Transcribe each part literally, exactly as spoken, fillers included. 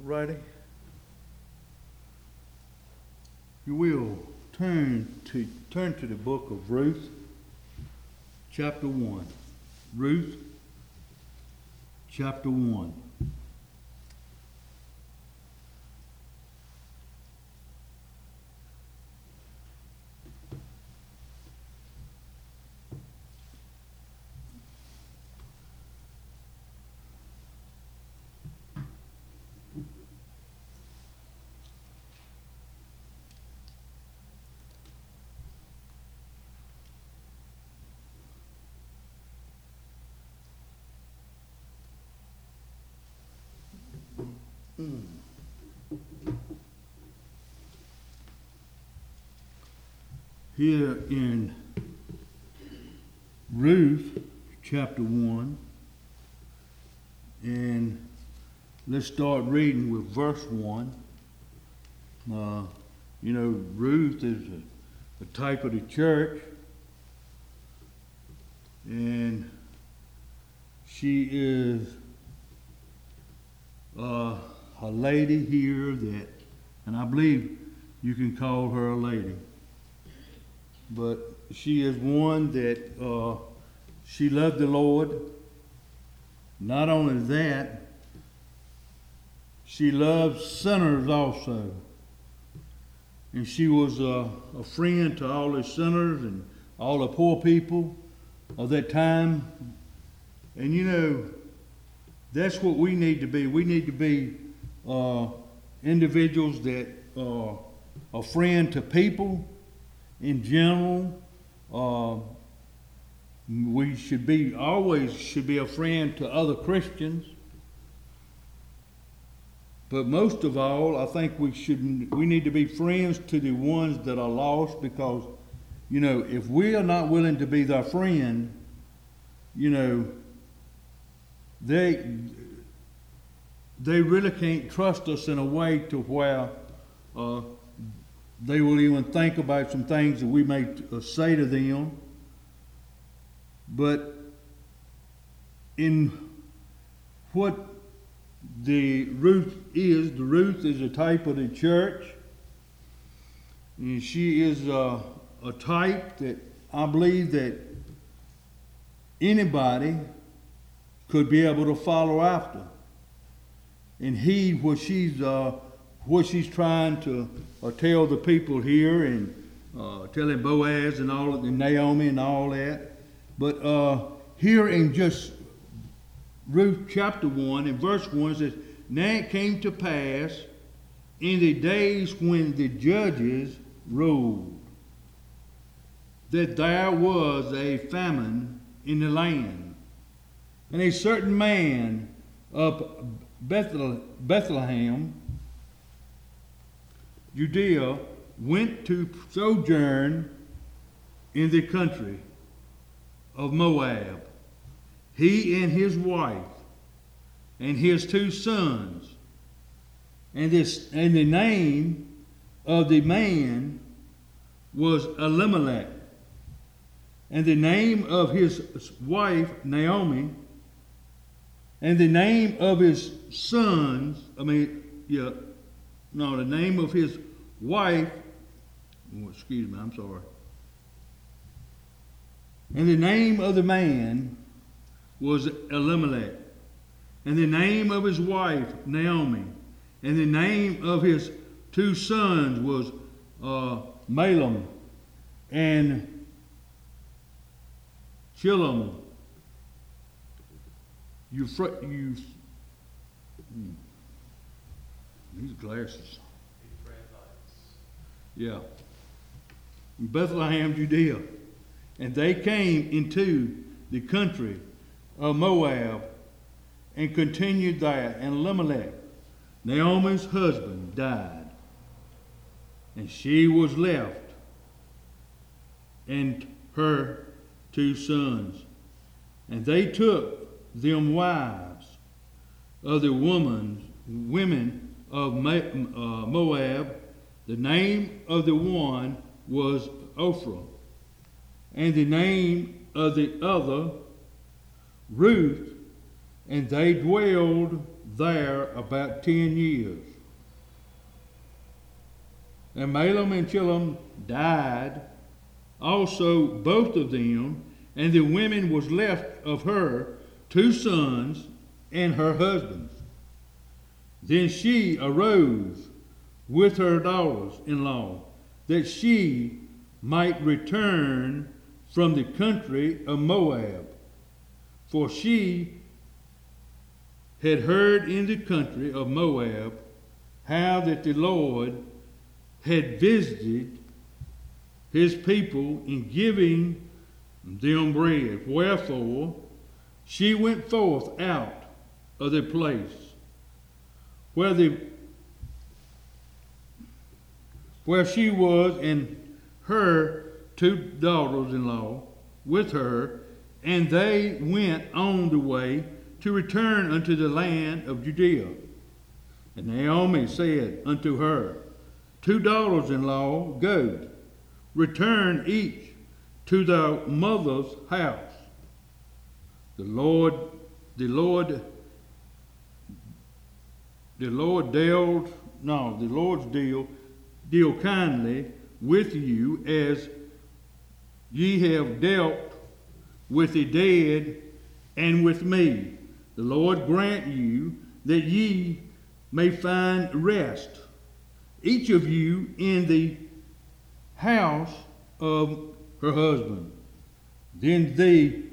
Righty. You will turn to turn to the book of Ruth, chapter one. Ruth, chapter one. Here in Ruth chapter one, and let's start reading with verse one. Uh, you know, Ruth is a, a type of the church, and she is uh, a lady here that, and I believe you can call her a lady. But she is one that uh, she loved the Lord. Not only that, she loved sinners also. And she was uh, a friend to all the sinners and all the poor people of that time. And you know, that's what we need to be. We need to be uh, individuals that are a friend to people. In general, uh, we should be always should be a friend to other Christians. But most of all, I think we should we need to be friends to the ones that are lost, because, you know, if we are not willing to be their friend, you know, they they really can't trust us in a way to where uh, they will even think about some things that we may uh, say to them. But in what the Ruth is, the Ruth is a type of the church. And she is a, a type that I believe that anybody could be able to follow after and heed what she's uh, what she's trying to uh, tell the people here, and uh, telling Boaz and all and Naomi and all that. But uh, here in just Ruth chapter one, in verse one, it says, "Now it came to pass in the days when the judges ruled, that there was a famine in the land, and a certain man of Bethlehem, Judea, went to sojourn in the country of Moab, he and his wife, and his two sons. And this, and the name of the man was Elimelech, and the name of his wife Naomi, and the name of his sons. I mean, yeah. No, the name of his wife, oh, excuse me, I'm sorry. And the name of the man was Elimelech. And the name of his wife, Naomi. And the name of his two sons was uh, Mahlon and Chilion. You, fr- you, hmm. These glasses. Yeah. In Bethlehem, Judea. And they came into the country of Moab and continued there. And Elimelech, Naomi's husband, died. And she was left, and her two sons. And they took them wives of the women, women of Moab. The name of the one was Ophrah, and the name of the other Ruth, and they dwelled there about ten years. And Mahlon and Chilion died, also both of them, and the woman was left of her two sons and her husbands. Then she arose with her daughters-in-law, that she might return from the country of Moab. For she had heard in the country of Moab how that the Lord had visited his people in giving them bread. Wherefore she went forth out of the place where the where she was, and her two daughters-in-law with her, and they went on the way to return unto the land of Judea. And Naomi said unto her two daughters-in-law, Go, return each to thy mother's house. The Lord, the Lord, the Lord dealt, no, the Lord's deal, deal kindly with you as ye have dealt with the dead and with me. The Lord grant you that ye may find rest, each of you in the house of her husband. Then they,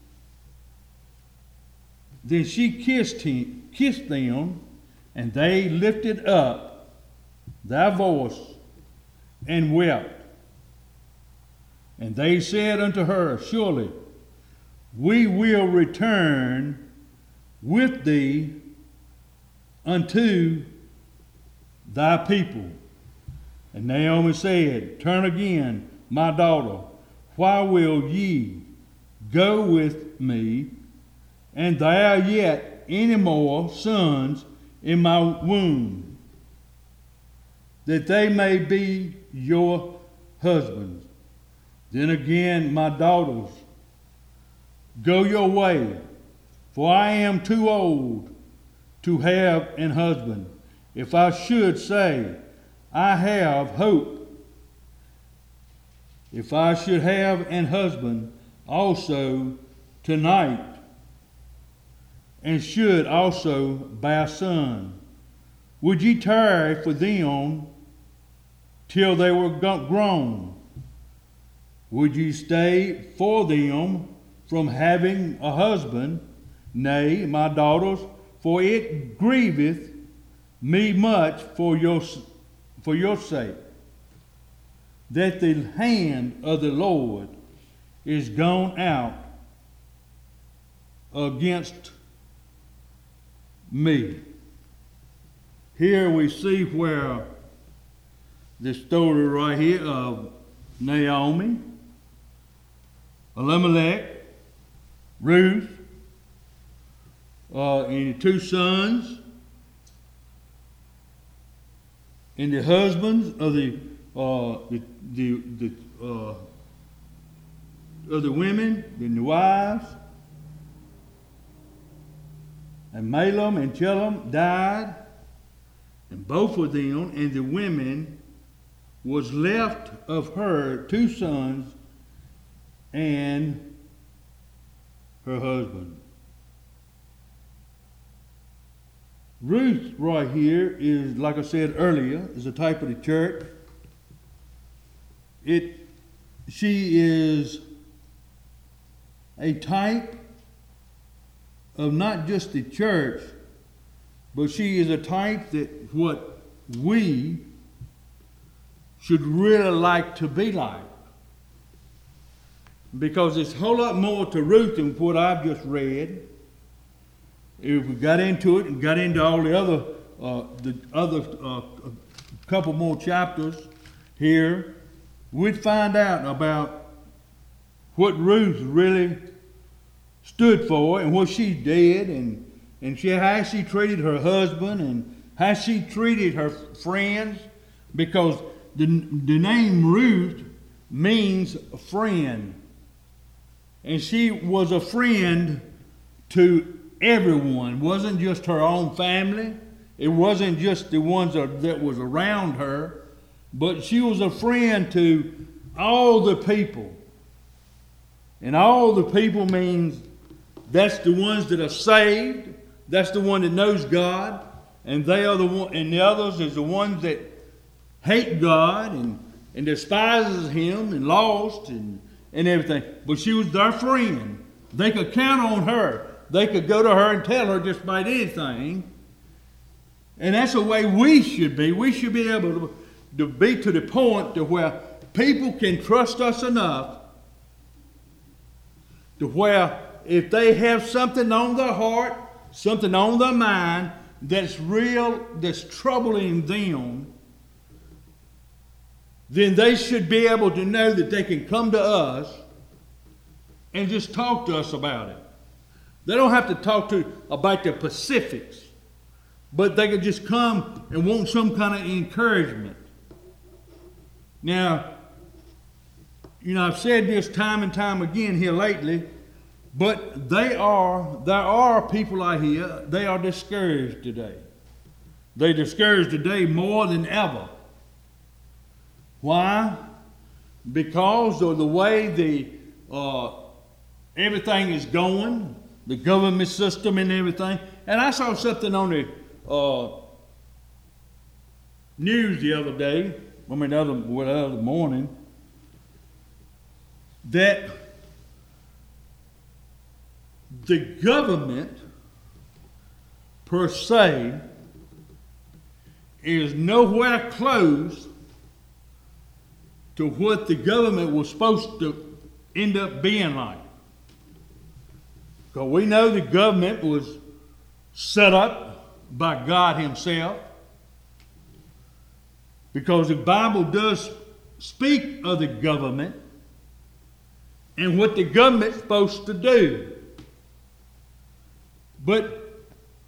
then she kissed him, kissed them, and they lifted up their voice and wept. And they said unto her, Surely we will return with thee unto thy people. And Naomi said, Turn again, my daughter, why will ye go with me, and there yet any more sons in my womb, that they may be your husbands? Then again, my daughters, go your way, for I am too old to have an husband. If I should say, I have hope, if I should have an husband also tonight, and should also bear a son, would ye tarry for them till they were grown? Would ye stay for them from having a husband? Nay, my daughters, for it grieveth me much for your, for your sake, that the hand of the Lord is gone out against me. Here we see where the story right here of Naomi, Elimelech, Ruth, uh, and the two sons, and the husbands of the uh, the the, the uh, of the women, the wives, and Mahlon and Chilion died, and both of them, and the women was left of her two sons and her husband. Ruth right here is, like I said earlier, is a type of the church. It, she is a type of not just the church, but she is a type that what we should really like to be like. Because there's a whole lot more to Ruth than what I've just read. If we got into it and got into all the other, uh, the other uh, couple more chapters here, we'd find out about what Ruth really stood for and what she did, and and she, how she treated her husband and how she treated her friends, because the, the name Ruth means friend. And she was a friend to everyone. It wasn't just her own family. It wasn't just the ones that, that was around her. But she was a friend to all the people. And all the people means that's the ones that are saved. That's the one that knows God. And they are the one, and the others is the ones that hate God and, and despises Him and lost and, and everything. But she was their friend. They could count on her. They could go to her and tell her just about anything. And that's the way we should be. We should be able to, to be to the point to where people can trust us enough to where if they have something on their heart, something on their mind that's real, that's troubling them, then they should be able to know that they can come to us and just talk to us about it. They don't have to talk to about the specifics, but they can just come and want some kind of encouragement. Now, you know, I've said this time and time again here lately, but they are, there are people out here, they are discouraged today. They're discouraged today more than ever. Why? Because of the way the uh, everything is going, the government system and everything. And I saw something on the uh, news the other day, I mean the other, well, the other morning, that the government per se is nowhere close to what the government was supposed to end up being like. Because we know the government was set up by God Himself. Because the Bible does speak of the government and what the government's supposed to do. But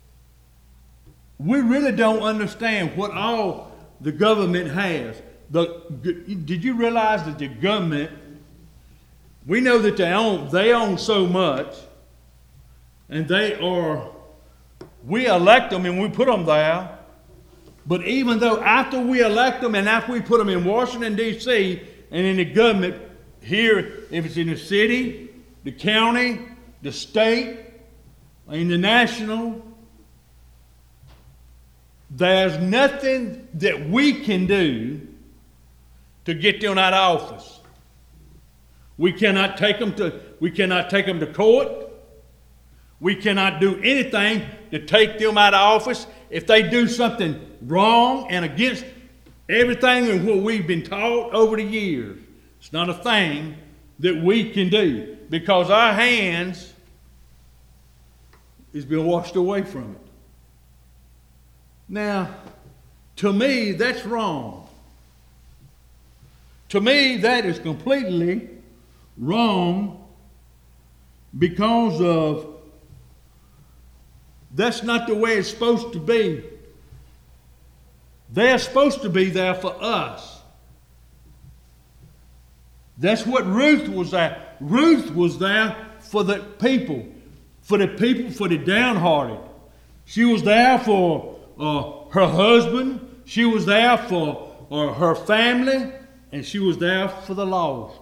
we really don't understand what all the government has. The, did you realize that the government, we know that they own, they own so much, and they are, we elect them and we put them there, but even though after we elect them and after we put them in Washington, D C, and in the government, here, if it's in the city, the county, the state, in the national, there's nothing that we can do to get them out of office. We cannot take them to, we cannot take them to court. We cannot do anything to take them out of office. If they do something wrong and against everything and what we've been taught over the years, it's not a thing that we can do because our hands is being washed away from it. Now, to me, that's wrong. To me, that is completely wrong because of that's not the way it's supposed to be. They're supposed to be there for us. That's what Ruth was there. Ruth was there for the people, for the people, for the downhearted. She was there for uh, her husband. She was there for uh, her family. And she was there for the lost.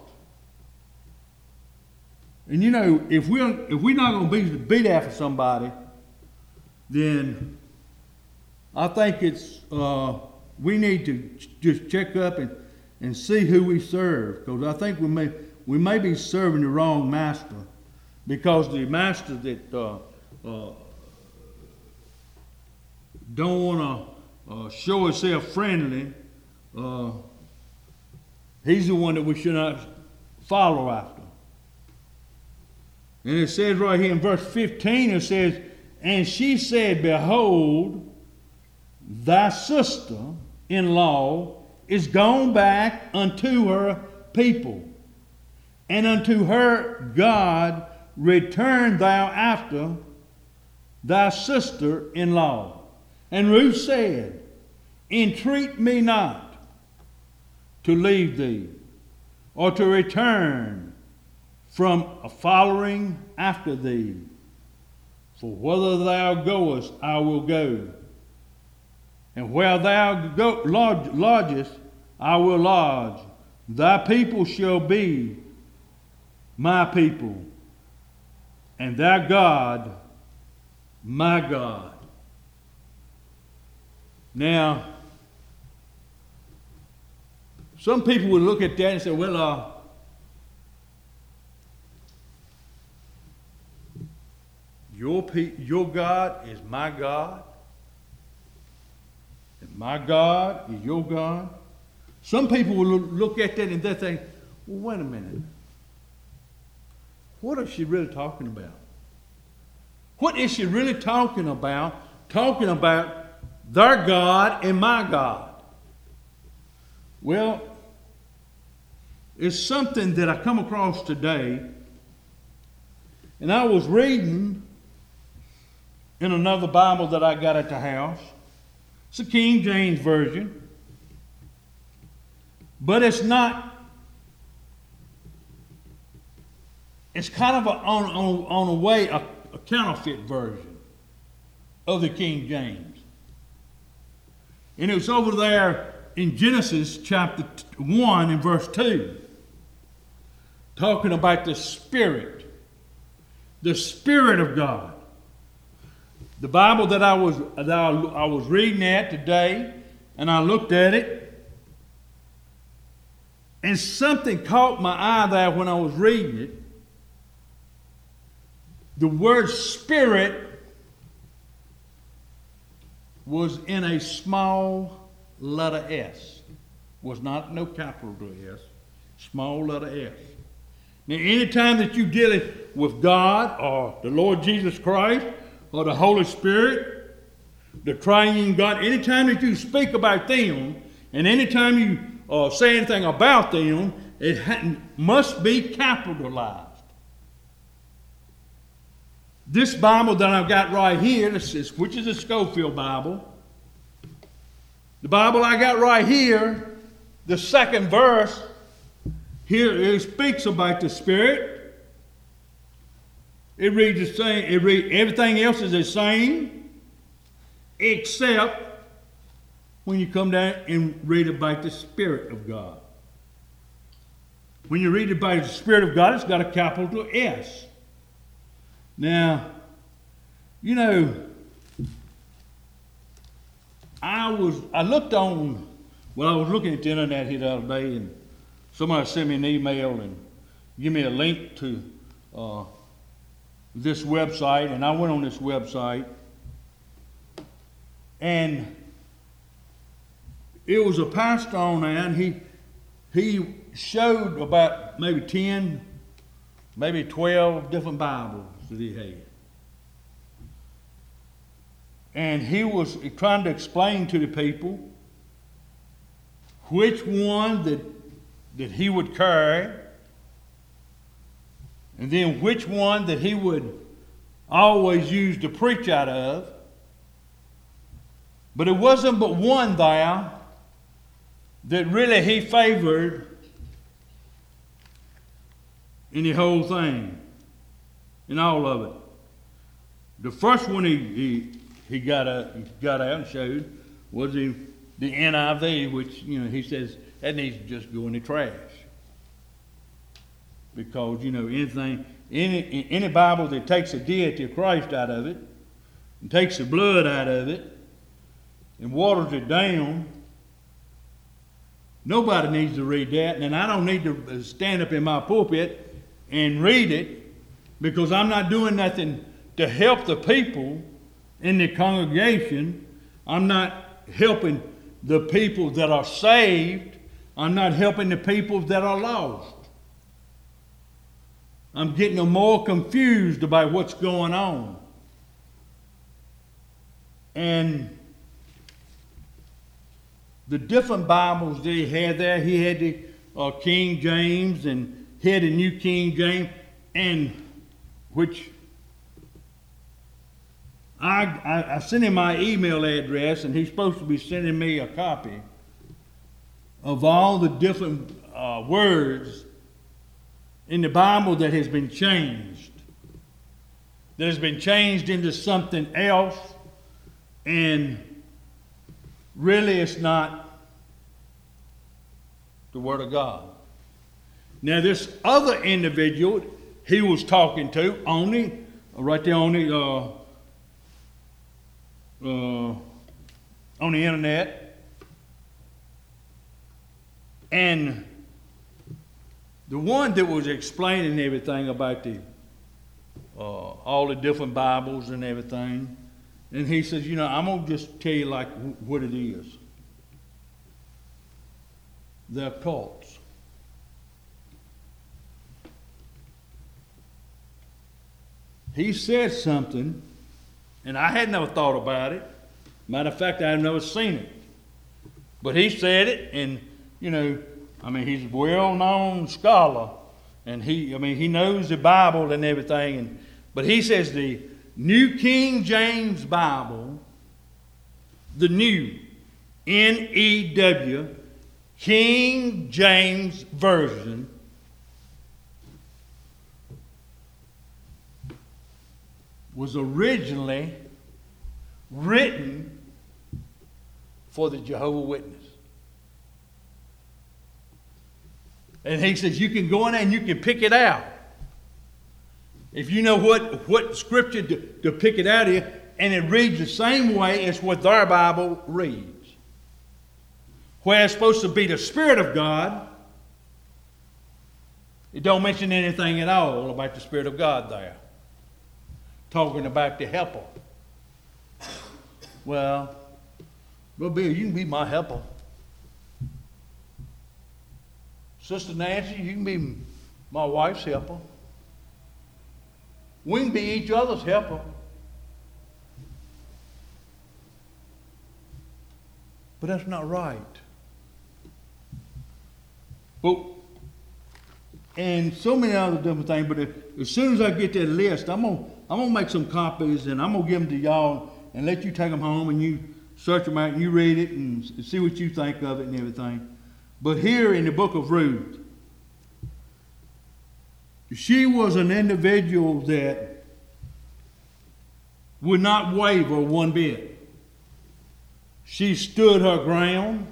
And you know, if we're, if we're not going to be, be there for somebody, then I think it's uh, we need to ch- just check up and, and see who we serve. Because I think we may, we may be serving the wrong master. Because the master that uh, uh, don't want to uh, show himself friendly, uh, he's the one that we should not follow after. And it says right here in verse fifteen, it says, and she said, behold, thy sister-in-law is gone back unto her people, and unto her God return thou after thy sister-in-law. And Ruth said, entreat me not to leave thee, or to return from a following after thee. For whither thou goest, I will go. And where thou go, lodge, lodgest, I will lodge. Thy people shall be my people, and thy God, my God. Now, some people would look at that and say, well, uh, your, pe- your God is my God, and my God is your God. Some people will look at that and they think, well, wait a minute. What is she really talking about? What is she really talking about? Talking about their God and my God. Well, it's something that I come across today, and I was reading in another Bible that I got at the house. It's a King James Version. But it's not, it's kind of a, on, on, on a way a, a counterfeit version of the King James. And it was over there in Genesis chapter one and verse two, talking about the Spirit, the Spirit of God. The Bible that I was, that I, I was reading at today, and I looked at it, and something caught my eye there when I was reading it. The word Spirit was in a small letter S. Was not no capital S. Small letter S. Now, anytime that you're dealing with God or the Lord Jesus Christ or the Holy Spirit, the triune God, anytime that you speak about them, and anytime you uh, say anything about them, it ha- must be capitalized. This Bible that I've got right here, this is, which is a Scofield Bible, the Bible I got right here, the second verse, here it speaks about the Spirit. It reads the same. It reads, everything else is the same, except when you come down and read about the Spirit of God. When you read about the Spirit of God, it's got a capital S. Now, you know, I was I looked on, well, I was looking at the internet here the other day, and somebody sent me an email and give me a link to uh, this website, and I went on this website, and it was a pastor on there, and he he showed about maybe ten, maybe twelve different Bibles that he had. And he was trying to explain to the people which one that, that he would carry, and then which one that he would always use to preach out of. But it wasn't but one there that really he favored in the whole thing, in all of it. The first one he he, he got a, he got out and showed was the the N I V, which, you know, he says that needs to just go in the trash, because, you know, anything any any Bible that takes the deity of Christ out of it and takes the blood out of it and waters it down, nobody needs to read that, and I don't need to stand up in my pulpit and read it, because I'm not doing nothing to help the people in the congregation. I'm not helping the people that are saved. I'm not helping the people that are lost. I'm getting them more confused about what's going on. And the different Bibles that he had there, he had the uh, King James, and he had the New King James, and which I, I, I sent him my email address, and he's supposed to be sending me a copy of all the different uh, words in the Bible that has been changed. that has been changed into something else, and really it's not the Word of God. Now this other individual he was talking to, only, right there on the, uh, uh, on the internet, and the one that was explaining everything about the uh, all the different Bibles and everything, and he says, you know, I'm gonna just tell you like w- what it is. They're cults. He said something, and I had never thought about it. Matter of fact, I had never seen it. But he said it, and, you know, I mean, he's a well-known scholar, and he, I mean, he knows the Bible and everything. And but he says the New King James Bible, the new N E W King James Version, was originally written for the Jehovah's Witnesses. And he says you can go in there and you can pick it out. If you know what, what scripture to, to pick it out of, and it reads the same way as what their Bible reads. Where it's supposed to be the Spirit of God, it don't mention anything at all about the Spirit of God there. Talking about the helper. Well, Brother Bill, you can be my helper. Sister Nancy, you can be my wife's helper. We can be each other's helper. But that's not right. But, and so many other different things, but if, as soon as I get that list, I'm going I'm gonna make some copies and I'm going to give them to y'all and let you take them home and you search them out and you read it and see what you think of it and everything. But here in the book of Ruth, she was an individual that would not waver one bit. She stood her ground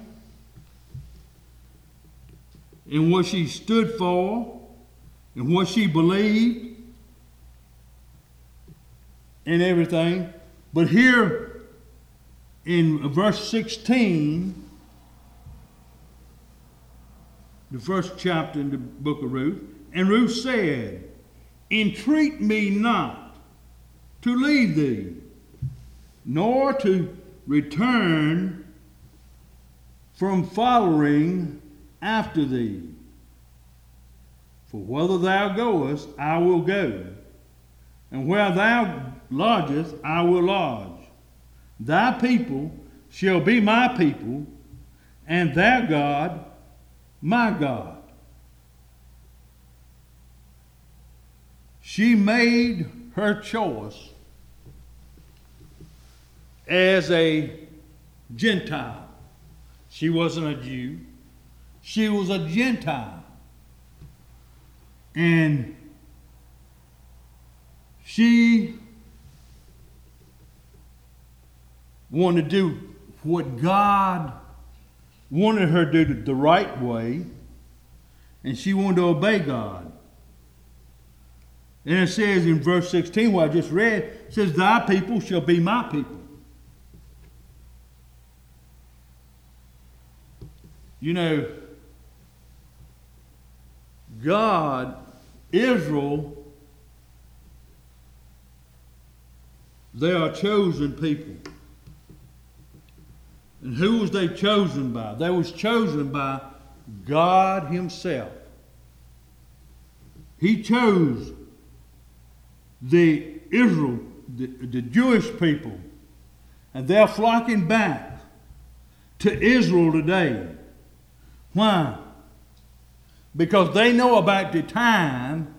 in what she stood for and what she believed and everything. But here in verse sixteen, the first chapter in the book of Ruth, and Ruth said, entreat me not to leave thee, nor to return from following after thee. For whither thou goest, I will go, and where thou lodgest, I will lodge. Thy people shall be my people, and thy God my God. She made her choice as a Gentile. She wasn't a Jew. She was a Gentile. And she wanted to do what God wanted her to do the right way, and she wanted to obey God. And it says in verse sixteen, what I just read, it says, thy people shall be my people. You know, God, Israel, they are chosen people. And who was they chosen by? They was chosen by God himself. He chose the Israel, the, the Jewish people, and they're flocking back to Israel today. Why? Because they know about the time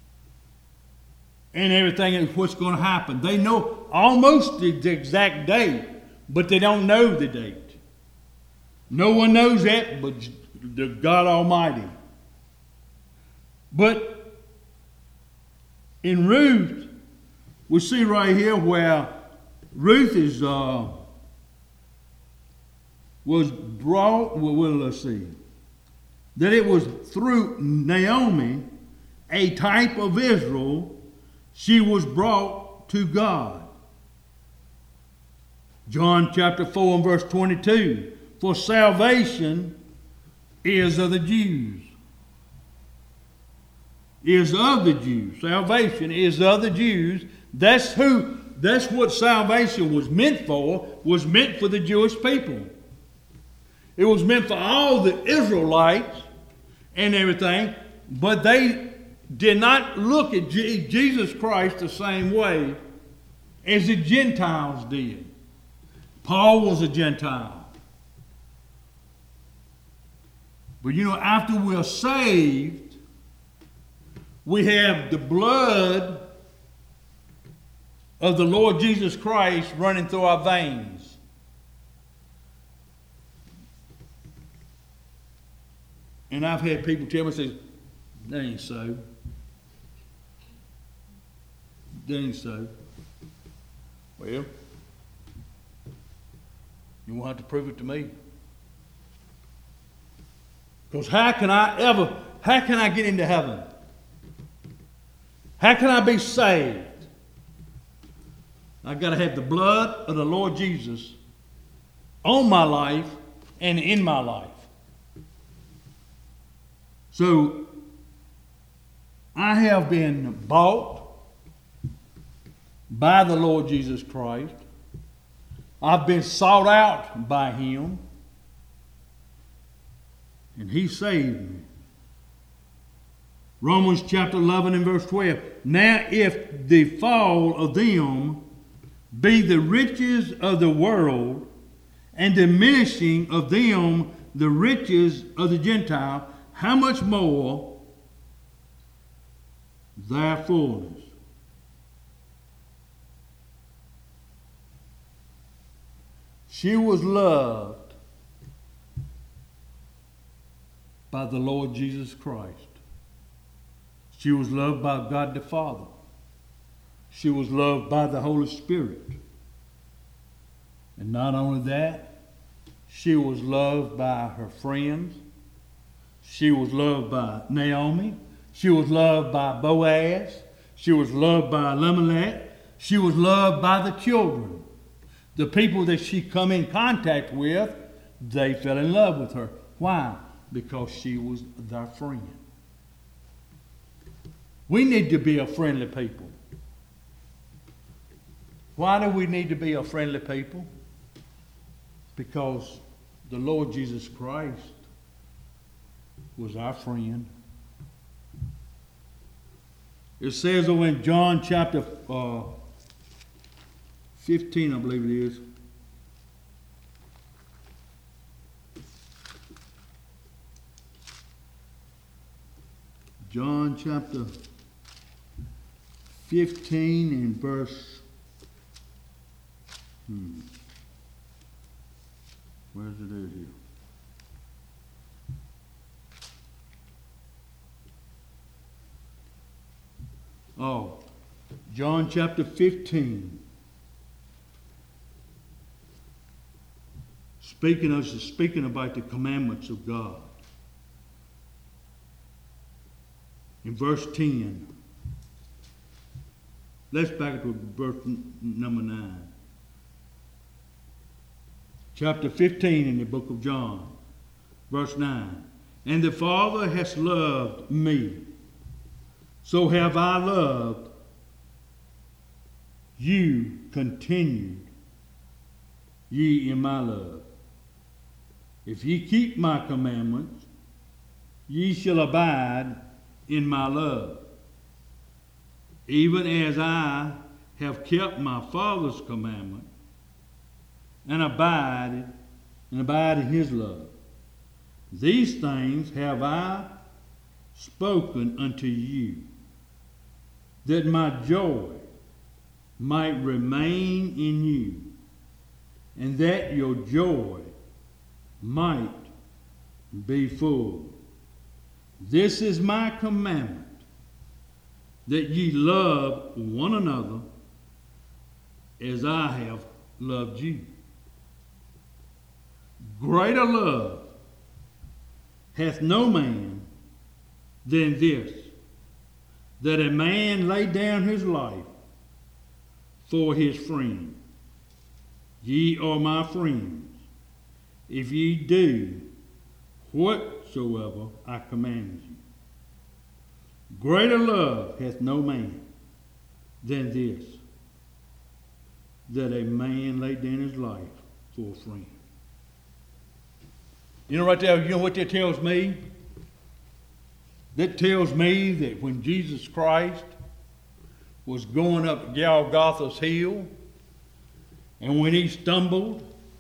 and everything and what's going to happen. They know almost the exact date, but they don't know the date. No one knows that but the God Almighty. But in Ruth, we see right here where Ruth is uh, was brought. Well, well, let's see. That it was through Naomi, a type of Israel, she was brought to God. John chapter four and verse twenty-two. For salvation is of the Jews. Is of the Jews. Salvation is of the Jews. That's who, that's what salvation was meant for, was meant for the Jewish people. It was meant for all the Israelites and everything, but they did not look at Je- Jesus Christ the same way as the Gentiles did. Paul was a Gentile. But you know, after we're saved, we have the blood of the Lord Jesus Christ running through our veins. And I've had people tell me, say, that ain't so. That ain't so. Well, you won't have to prove it to me. Because how can I ever, how can I get into heaven? How can I be saved? I've got to have the blood of the Lord Jesus on my life and in my life. So, I have been bought by the Lord Jesus Christ. I've been sought out by Him. And He saved me. Romans chapter eleven and verse twelve. Now if the fall of them be the riches of the world, and diminishing of them the riches of the Gentile, how much more their fullness? She was loved by the Lord Jesus Christ. She was loved by God the Father. She was loved by the Holy Spirit. And not only that, she was loved by her friends. She was loved by Naomi. She was loved by Boaz. She was loved by Elimelech. She was loved by the children. The people that she come in contact with, they fell in love with her. Why? Because she was their friend. We need to be a friendly people. Why do we need to be a friendly people? Because the Lord Jesus Christ was our friend. It says over in John chapter uh, fifteen, I believe it is. John chapter fifteen and verse, hmm, where's it at here? Oh, John chapter fifteen. Speaking of speaking about the commandments of God. In verse ten. Let's back to verse number nine. Chapter fifteen in the book of John, verse nine. And the Father has loved me, so have I loved you. Continued ye in my love. If ye keep my commandments, ye shall abide in my love, even as I have kept my Father's commandment and abide and abide in his love. These things have I spoken unto you, that my joy might remain in you, and that your joy might be full. This is my commandment, that ye love one another as I have loved you. Greater love hath no man than this, that a man lay down his life for his friend. Ye are my friends, if ye do whatsoever I command you. Greater love hath no man than this, that a man lay down his life for a friend. You know right there, you know what that tells me? That tells me that when Jesus Christ was going up Golgotha's hill, and when he stumbled,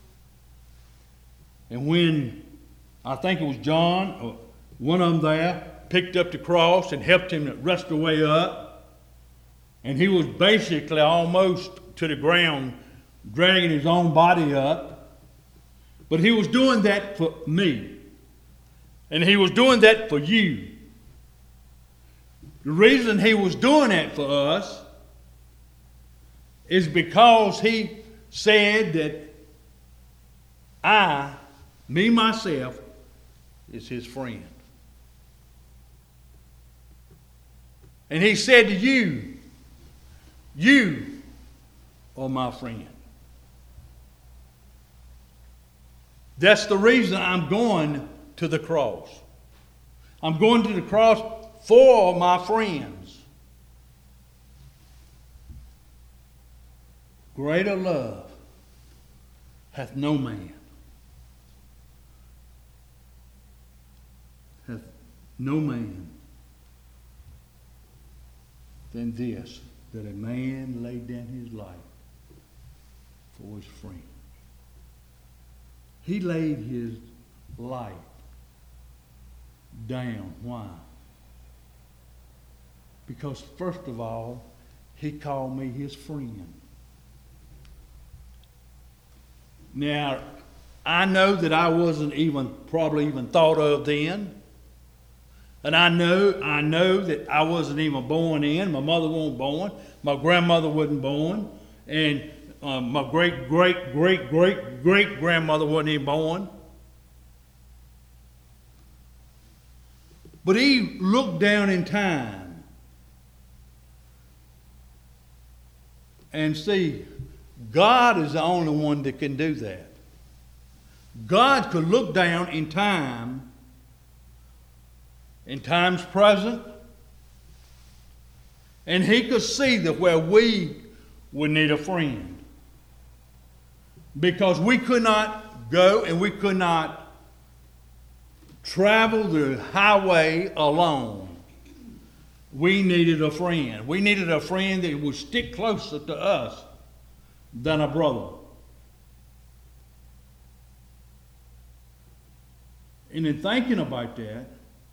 and when, I think it was John, or one of them there, picked up the cross and helped him to rest the way up, and he was basically almost to the ground, dragging his own body up, but he was doing that for me, and he was doing that for you. The reason he was doing that for us is because he said that I, me myself, is his friend. And he said to you, you are my friend. That's the reason I'm going to the cross. I'm going to the cross for my friends. Greater love hath no man, hath no man than this, that a man lay down his life for his friend. He laid his life down. Why? Because first of all, he called me his friend. Now, I know that I wasn't even probably even thought of then. And I know, I know that I wasn't even born in. My mother wasn't born. My grandmother wasn't born. And uh, my great, great, great, great, great grandmother wasn't even born. But he looked down in time and see, God is the only one that can do that. God could look down in time, in times present, and he could see that where we would need a friend. Because we could not go and we could not travel the highway alone. We needed a friend. We needed a friend that would stick closer to us than a brother. And in thinking about that,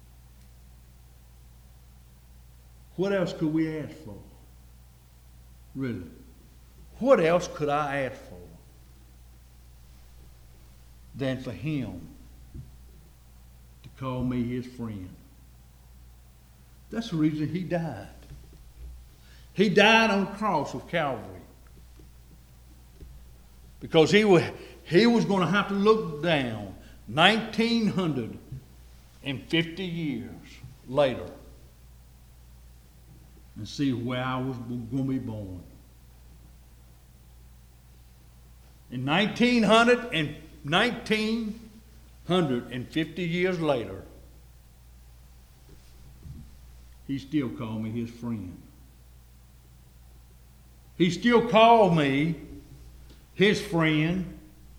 what else could we ask for? Really? What else could I ask for than for him to call me his friend? That's the reason he died. He died on the cross of Calvary. Because he was, he was going to have to look down nineteen fifty years later and see where I was going to be born. In nineteen hundred and nineteen fifty years later, he still called me his friend. He still called me his friend,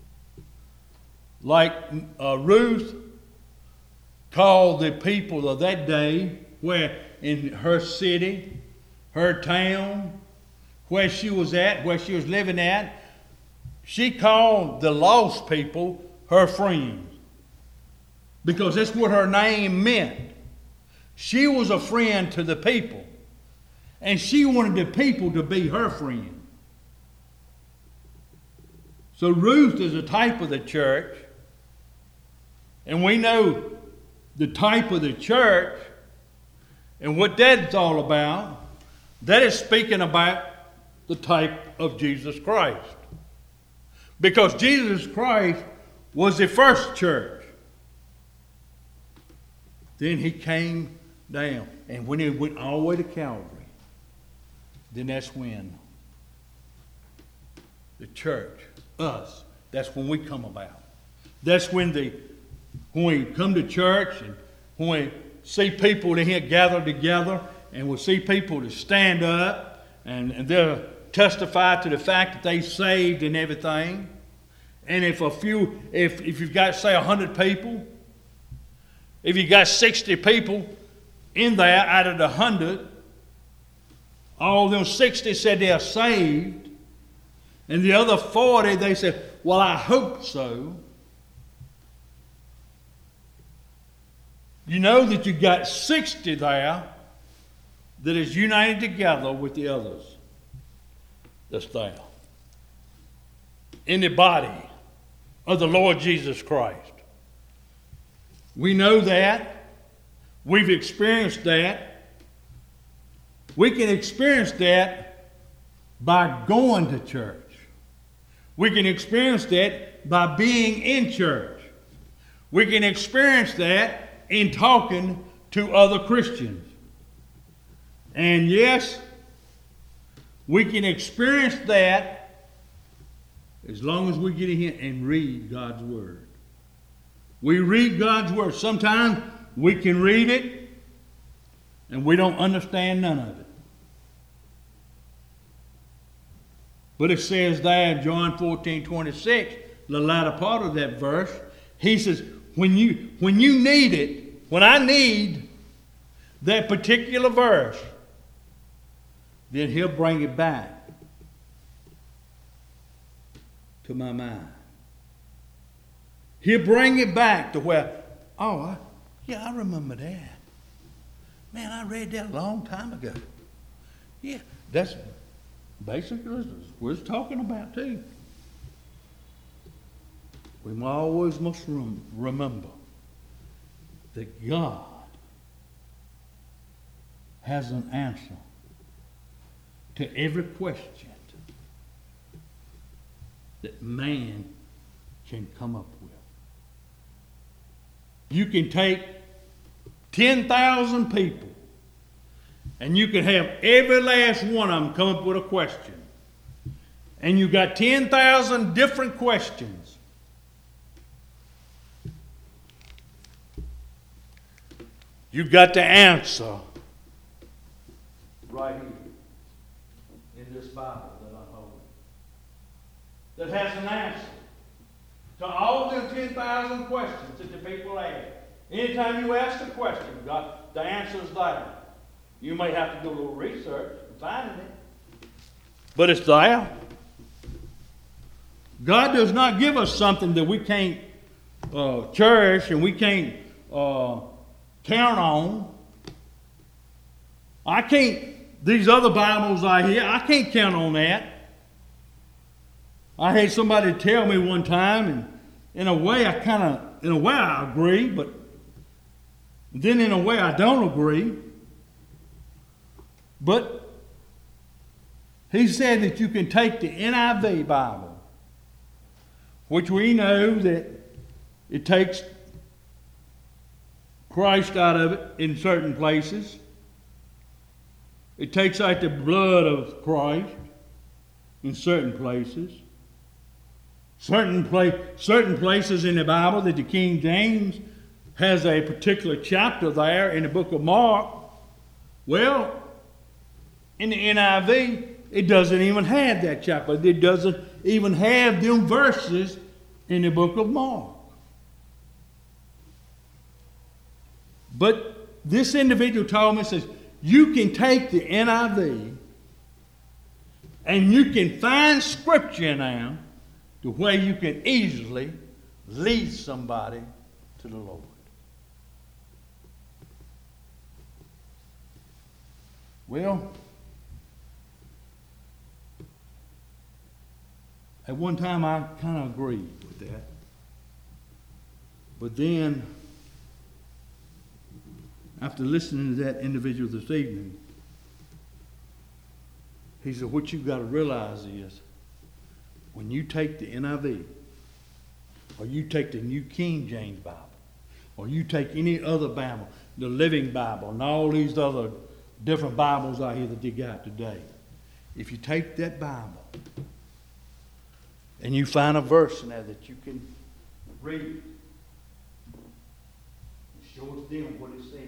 like uh, Ruth called the people of that day, where in her city, her town, where she was at, where she was living at, she called the lost people her friends, because that's what her name meant. She was a friend to the people, and she wanted the people to be her friend. So Ruth is a type of the church, and we know the type of the church and what that's all about. That is speaking about the type of Jesus Christ. Because Jesus Christ was the first church. Then he came down. And when he went all the way to Calvary, then that's when the church, us, that's when we come about. That's when the when we come to church and when we see people in here gathered together and we see people to stand up and, and they'll testify to the fact that they saved and everything. And if a few, if, if you've got, say, a hundred people, if you got sixty people in there out of the hundred, all those sixty said they're saved, and the other forty, they said, well, I hope so. You know that you got sixty there that is united together with the others that's there in the body of the Lord Jesus Christ. We know that. We've experienced that. We can experience that by going to church. We can experience that by being in church. We can experience that in talking to other Christians. And yes, we can experience that as long as we get in here and read God's Word. We read God's Word. Sometimes we can read it and we don't understand none of it. But it says there in John fourteen twenty-six, the latter part of that verse, he says, when you, when you need it, when I need that particular verse, then he'll bring it back to my mind. He'll bring it back to where, oh, I, yeah, I remember that. Man, I read that a long time ago. Yeah, that's basically what it's talking about too. We always must rem- remember that God has an answer to every question that man can come up with. You can take ten thousand people and you can have every last one of them come up with a question. And you got ten thousand different questions. You got the answer right here in this Bible that I'm holding, that has an answer to all the ten thousand questions that the people ask. Anytime you ask a question, God, the answer's there. You may have to do a little research and find it, but it's there. God does not give us something that we can't uh, cherish and we can't uh, count on. I can't, these other Bibles I hear, I can't count on that. I had somebody tell me one time, and in a way I kind of, in a way I agree, but then in a way I don't agree. But he said that you can take the N I V Bible, which we know that it takes Christ out of it in certain places. It takes out the blood of Christ in certain places. Certain, pla- certain places in the Bible that the King James has a particular chapter there in the book of Mark. Well, in the N I V, it doesn't even have that chapter. It doesn't even have them verses in the book of Mark. But this individual told me, says, you can take the N I V and you can find scripture now to where you can easily lead somebody to the Lord. Well, at one time I kind of agreed with that. But then, after listening to that individual this evening, He said, what you've got to realize is, when you take the N I V, or you take the New King James Bible, or you take any other Bible, the Living Bible, and all these other different Bibles out here that they got today, if you take that Bible and you find a verse in there that you can read, it shows them what it says.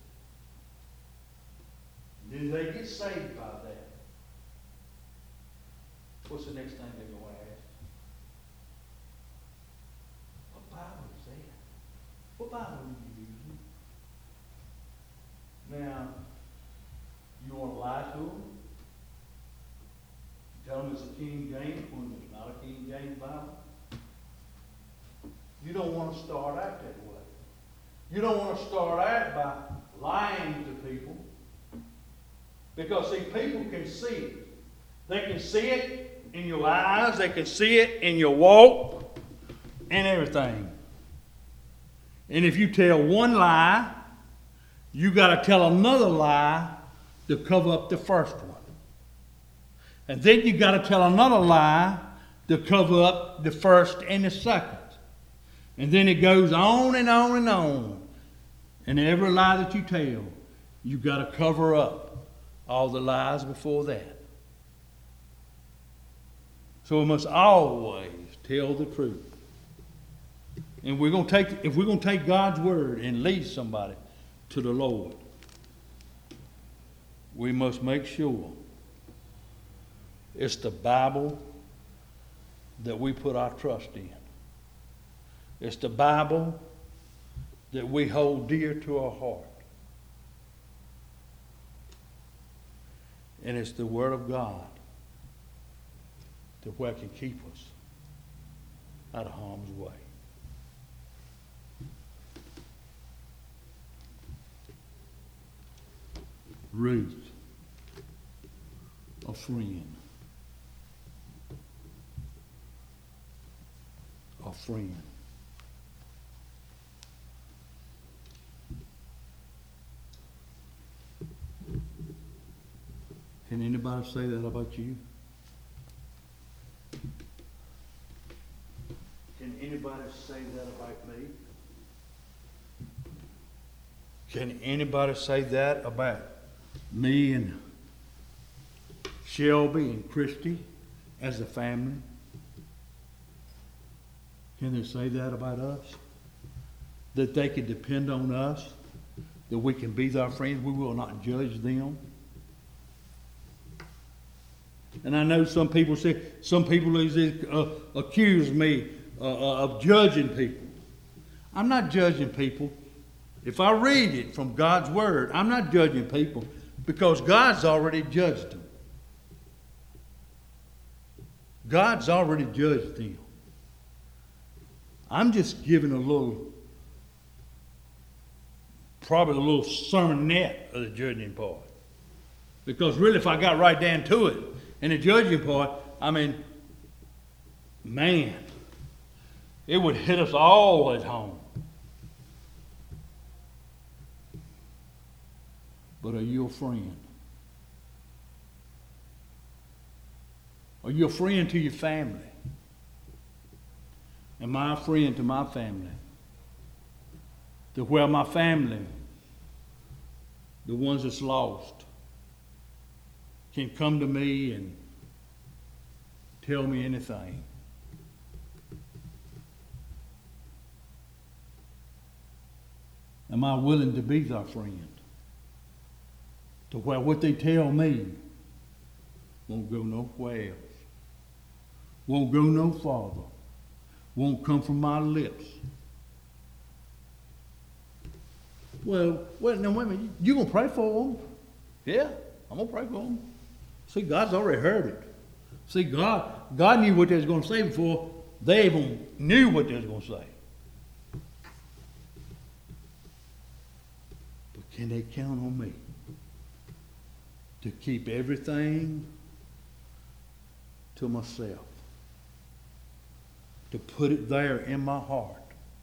Then they get saved by that. What's the next thing they're going to ask? What Bible is that? What Bible are you using? Now, you want to lie to them? Tell them it's a King James when it's not a King James Bible? You don't want to start out that way. You don't want to start out by lying to people. Because, see, people can see it. They can see it in your eyes. They can see it in your walk and everything. And if you tell one lie, you got to tell another lie to cover up the first one. And then you got to tell another lie to cover up the first and the second. And then it goes on and on and on. And every lie that you tell, you got to cover up all the lies before that. So we must always tell the truth. And we're going to take, if we're going to take God's word and lead somebody to the Lord, we must make sure it's the Bible that we put our trust in. It's the Bible that we hold dear to our heart. And it's the Word of God that where it can keep us out of harm's way. Ruth, a friend. A friend. Can anybody say that about you? Can anybody say that about me? Can anybody say that about me and Shelby and Christy as a family? Can they say that about us? That they can depend on us? That we can be their friends? We will not judge them? And I know some people say, some people uh, accuse me uh, of judging people. I'm not judging people. If I read it from God's Word, I'm not judging people because God's already judged them. God's already judged them. I'm just giving a little, probably a little sermonette of the judging part. Because really, if I got right down to it, in the judging part, I mean, man, it would hit us all at home. But are you a friend? Are you a friend to your family? Am I a friend to my family? To where my family, the ones that's lost, can come to me and tell me anything. Am I willing to be their friend? To where what they tell me won't go nowhere else. Won't go no farther. Won't come from my lips. Well, wait, no, wait a minute. You gonna pray for them? Yeah, I'm gonna pray for them. See, God's already heard it. See, God, God knew what they was going to say before they even knew what they was going to say. But can they count on me to keep everything to myself? To put it there in my heart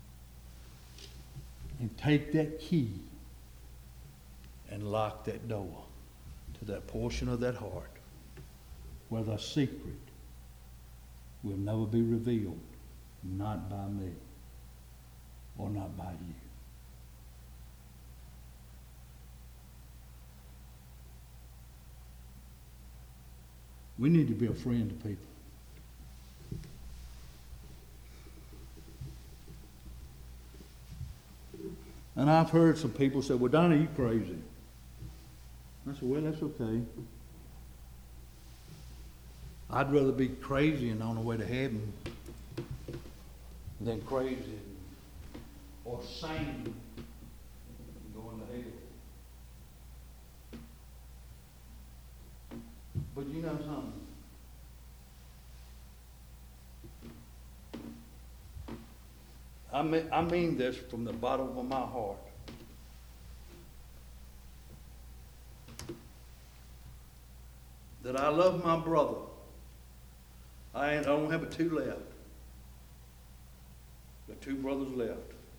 and take that key and lock that door to that portion of that heart where the secret will never be revealed, not by me or not by you. We need to be a friend to people. And I've heard some people say, well, Donnie, you crazy. I said, well, that's okay. I'd rather be crazy and on the way to heaven than crazy or sane and going to hell. But you know something? I mean, I mean this from the bottom of my heart. That I love my brother. I, ain't, I don't have but two left. Got two brothers left.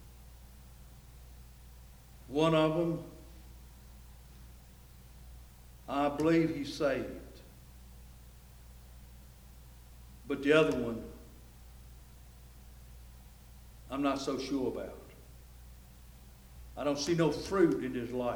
One of them, I believe he's saved. But the other one, I'm not so sure about. I don't see no fruit in his life.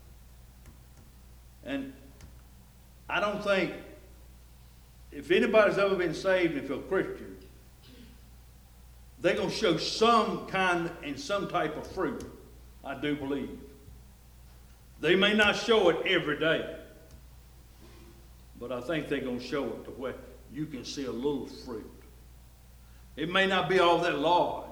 And I don't think, if anybody's ever been saved, if you're a Christian, they're going to show some kind and some type of fruit, I do believe. They may not show it every day, but I think they're going to show it to where you can see a little fruit. It may not be all that large.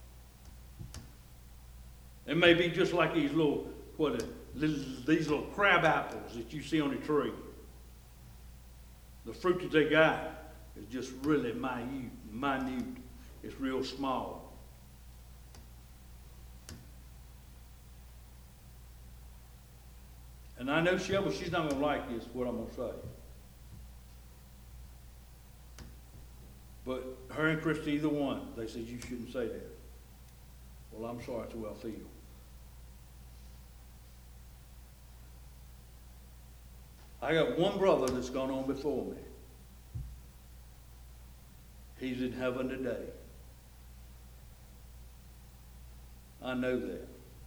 It may be just like these little, what, are, these little crab apples that you see on a tree. The fruit that they got is just really minute. minute. It's real small. And I know Shelby, she's not going to like this, what I'm going to say. But her and Christy, either one, they said you shouldn't say that. Well, I'm sorry, that's the way I feel. I got one brother that's gone on before me. He's in heaven today. I know that.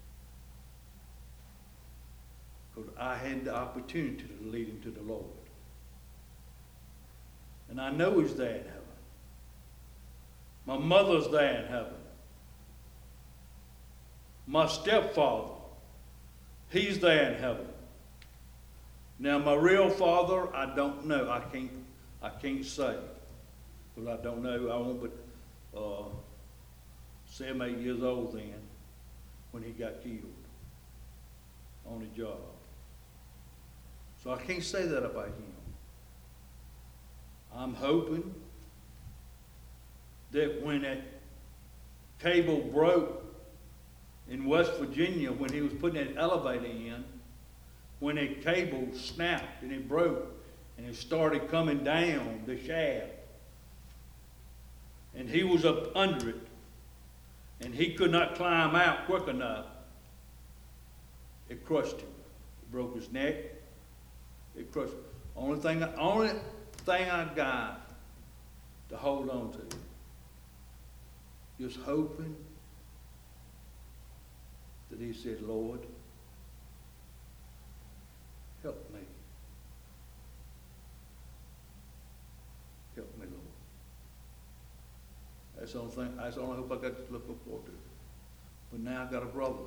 Because I had the opportunity to lead him to the Lord. And I know he's there in heaven. My mother's there in heaven. My stepfather, he's there in heaven. Now, my real father, I don't know. I can't, I can't say. Because I don't know. I won't but uh, seven, eight years old then when he got killed on the job. So I can't say that about him. I'm hoping that when that cable broke in West Virginia, when he was putting that elevator in, when that cable snapped and it broke and it started coming down the shaft, and he was up under it, and he could not climb out quick enough, it crushed him. It broke his neck. It crushed him. Only thing, only thing I got to hold on to, just hoping that he said, Lord, help me. Help me, Lord. That's the only thing, that's the only hope I got to look forward to. But now I got a brother.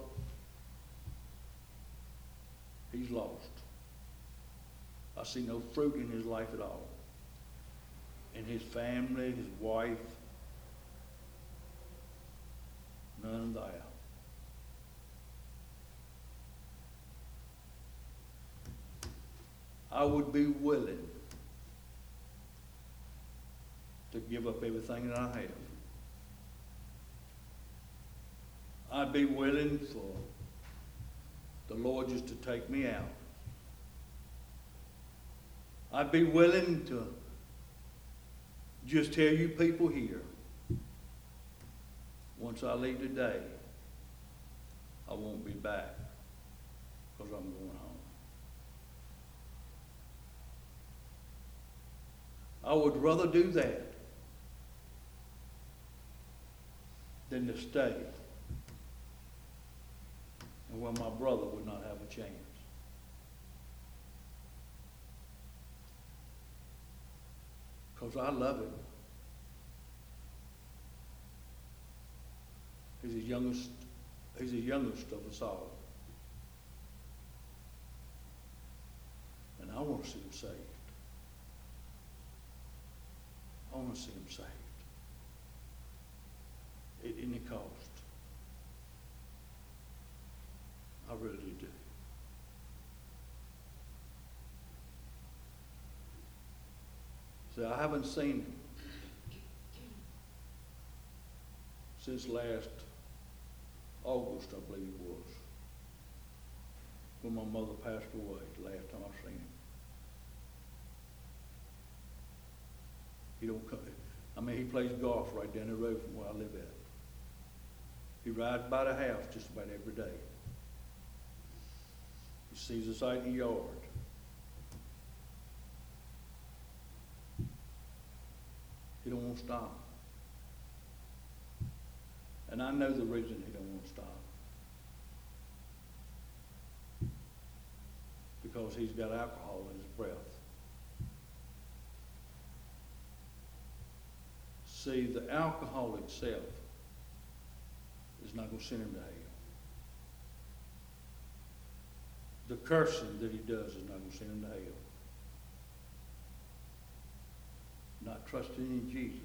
He's lost. I see no fruit in his life at all. In his family, his wife, none there. I would be willing to give up everything that I have. I'd be willing for the Lord just to take me out. I'd be willing to just tell you people here, once I leave today, I won't be back because I'm going home. I would rather do that than to stay and where my brother would not have a chance. Because I love him. He's the youngest, he's the youngest of us all. And I want to see him saved. I want to see him saved. At any cost. I really do. See, I haven't seen him since last August, I believe it was, when my mother passed away, the last time I seen him. He don't come, I mean, he plays golf right down the road from where I live at. He rides by the house just about every day. He sees us out in the yard. He don't want to stop. And I know the reason he don't want to stop. Because he's got alcohol in his breath. See, the alcohol itself is not going to send him to hell. The cursing that he does is not going to send him to hell. Not trusting in Jesus.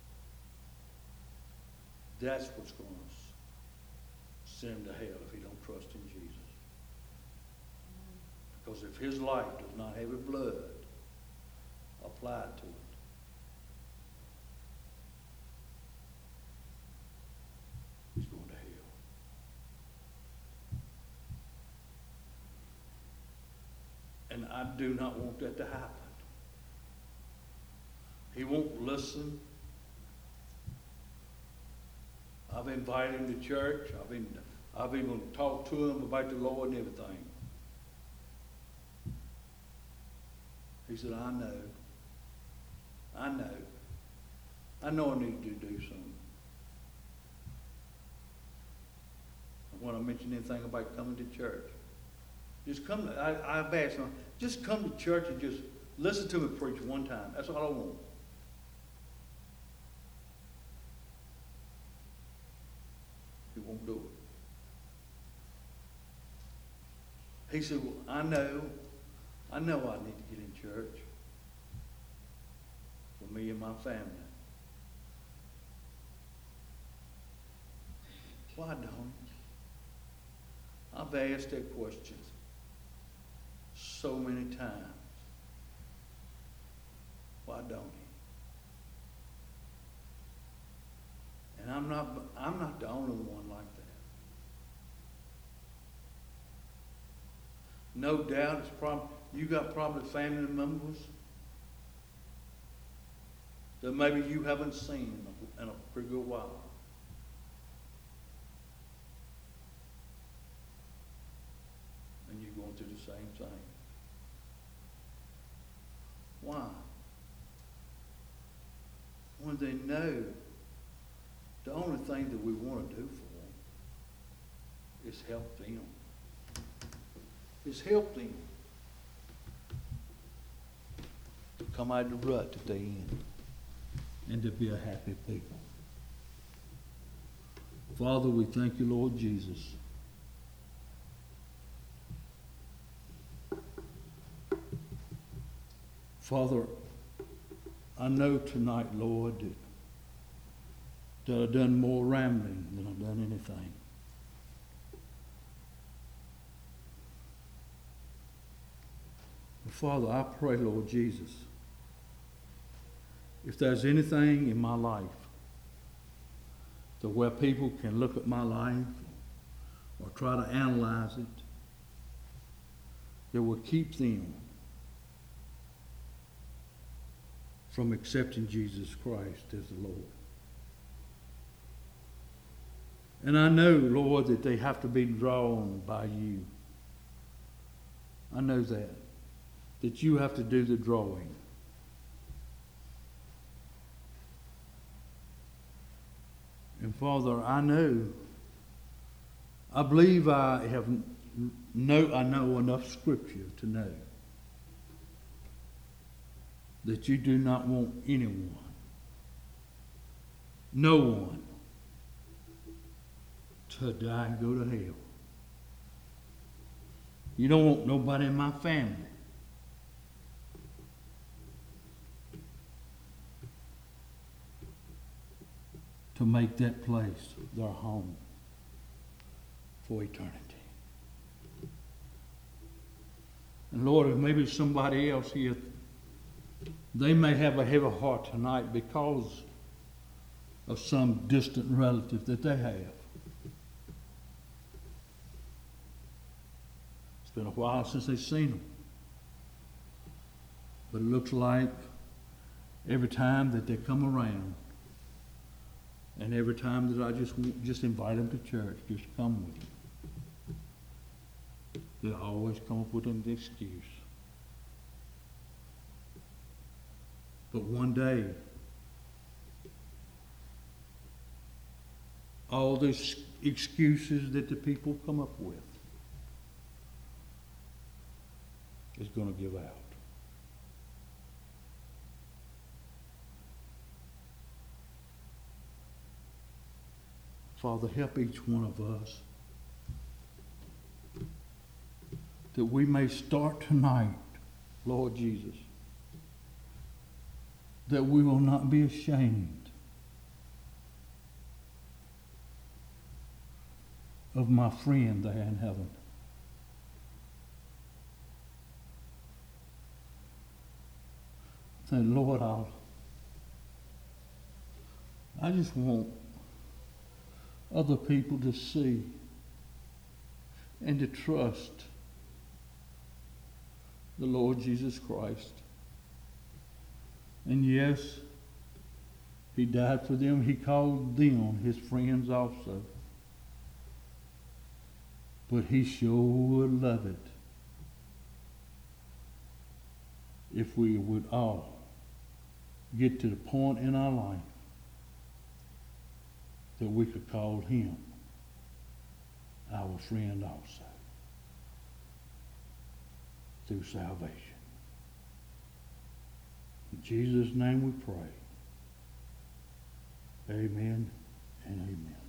That's what's going to send him to hell if he don't trust in Jesus. Because if his life does not have a blood applied to it, he's going to hell. And I do not want that to happen. He won't listen. I've invited him to church. I've been, I've even talked to him about the Lord and everything. He said, I know. I know. I know I need to do something. And when I mention anything about coming to church, just come to, I, I've asked him, just come to church and just listen to me preach one time. That's all I want. He won't do it. He said, well, I know, I know I need to get in church for me and my family. Why don't he? I've asked that question so many times. Why don't he? And I'm not, I'm not the only one like that. No doubt it's probably, you got probably family members that maybe you haven't seen in a, in a pretty good while. And you're going through the same thing. Why? When they know the only thing that we want to do for them is help them. Is help them to come out of the rut that they in and to be a happy people. Father, we thank you, Lord Jesus. Father, I know tonight, Lord, that, that I've done more rambling than I've done anything. But Father, I pray, Lord Jesus, if there's anything in my life to where people can look at my life or try to analyze it, that will keep them from accepting Jesus Christ as the Lord. And I know, Lord, that they have to be drawn by you. I know that. That you have to do the drawing. And Father, I know, I believe I have know I know enough scripture to know that you do not want anyone, no one, to die and go to hell. You don't want nobody in my family to make that place their home for eternity. And Lord, if maybe somebody else here, they may have a heavy heart tonight because of some distant relative that they have. It's been a while since they've seen them. But it looks like every time that they come around, and every time that I just just invite them to church, just come with them, they always come up with an excuse. But one day, all these excuses that the people come up with is going to give out. Father, help each one of us that we may start tonight, Lord Jesus, that we will not be ashamed of my friend there in heaven. Say, Lord, I'll, I just want other people to see and to trust the Lord Jesus Christ. And yes, he died for them. He called them his friends also. But he sure would love it if we would all get to the point in our life that we could call him our friend also through salvation. In Jesus' name we pray. Amen and amen.